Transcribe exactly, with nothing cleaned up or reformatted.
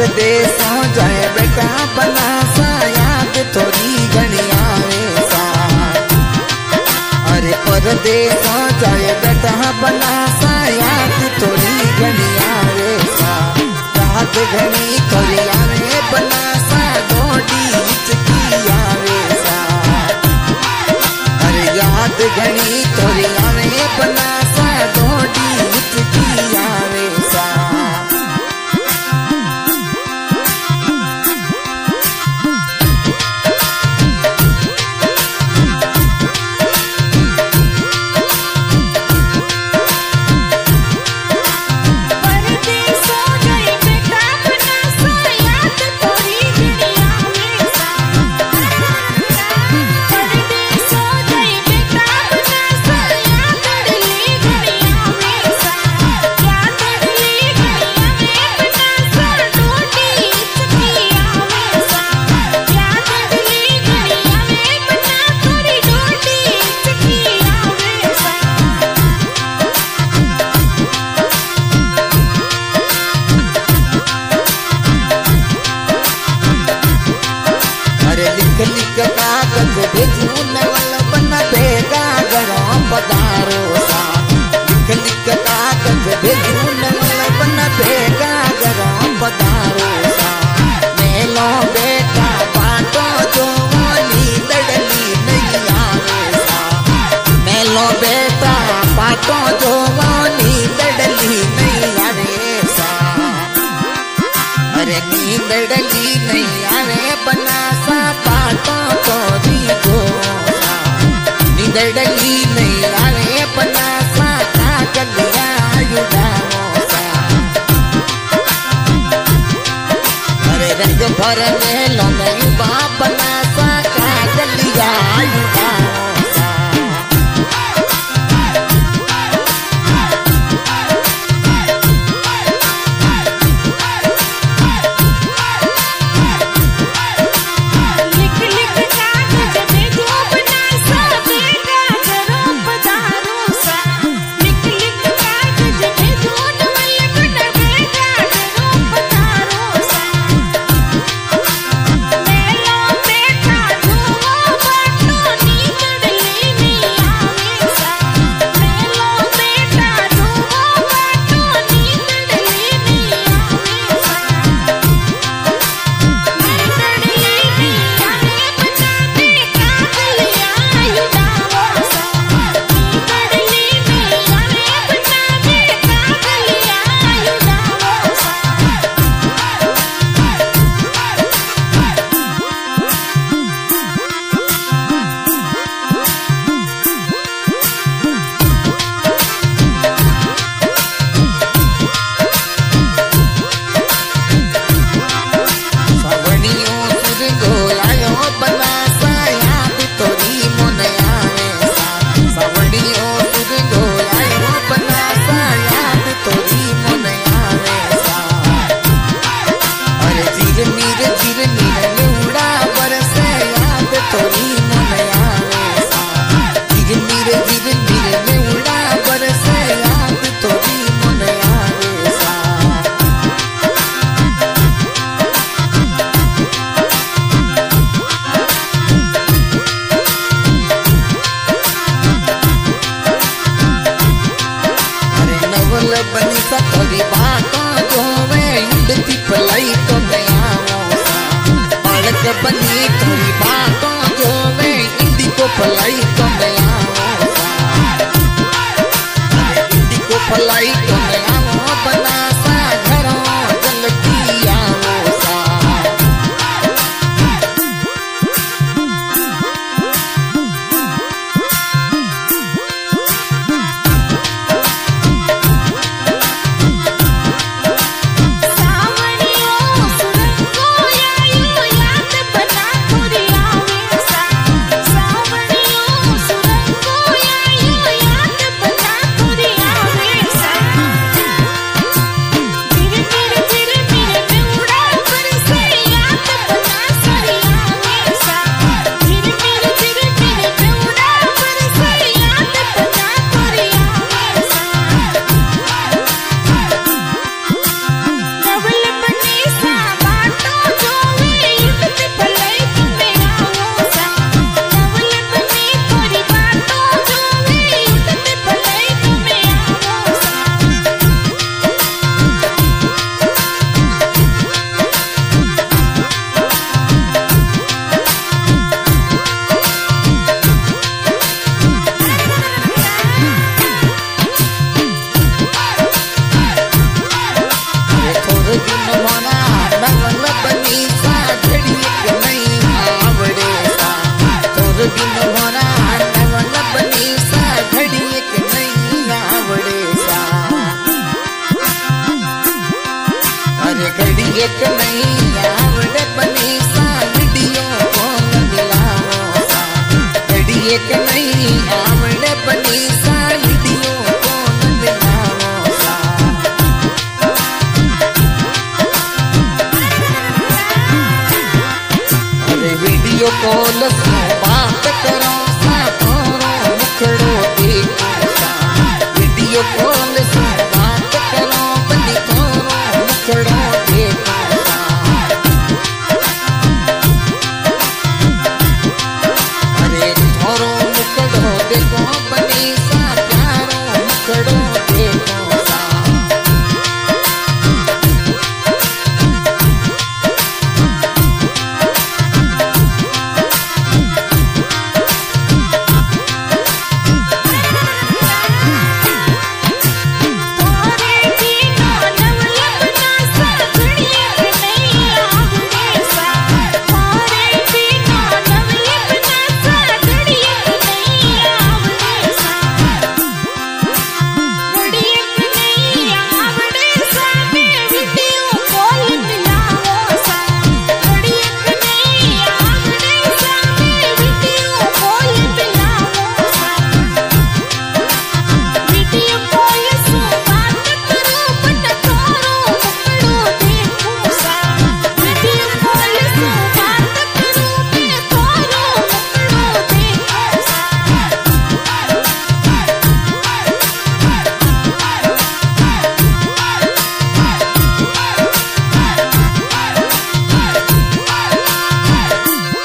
परदेसों जाए बेटा बनासा याद थोड़ी घनी आवे सा। अरे परदेसों जाए बेटा बनासा याद थोड़ी घनी आवे सा। याद घनी थोड़ी आवे बनासा डोडी हिचकी आवे सा। अरे याद घनी थोड़ी आवे बनासा डोडी हिचकी आवे सा। कागज भेजू नवल बन बेगा गरम पधारो सा। लिख लिख कागज भेजू नवल बन बेगा गरम पधारो सा। मेलो बेटा बाटो जो नींदड़ली नहीं आवे सा। मेलो बेटा बाटो जो नींदड़ली नहीं आवे सा। अरे नींदड़ली नहीं आवे बनासा बाटो निदड़ली नहीं आवे बनासा कागलिया युगाओ सा। अरे रंग भर में लोग बाप बनासा कागलिया युगाओ सा। बनी थोड़ी बातों जो मैं इंडी को फलाई तो मैं आओ सा। इंडी को फलाई तो मैं आओ बनासा घरों जल की आओ सा। सावनियों एक नहीं आवड़े बनी सा वीडियो कॉल मिलाओ सा। घड़ी एक नहीं आवड़े बनी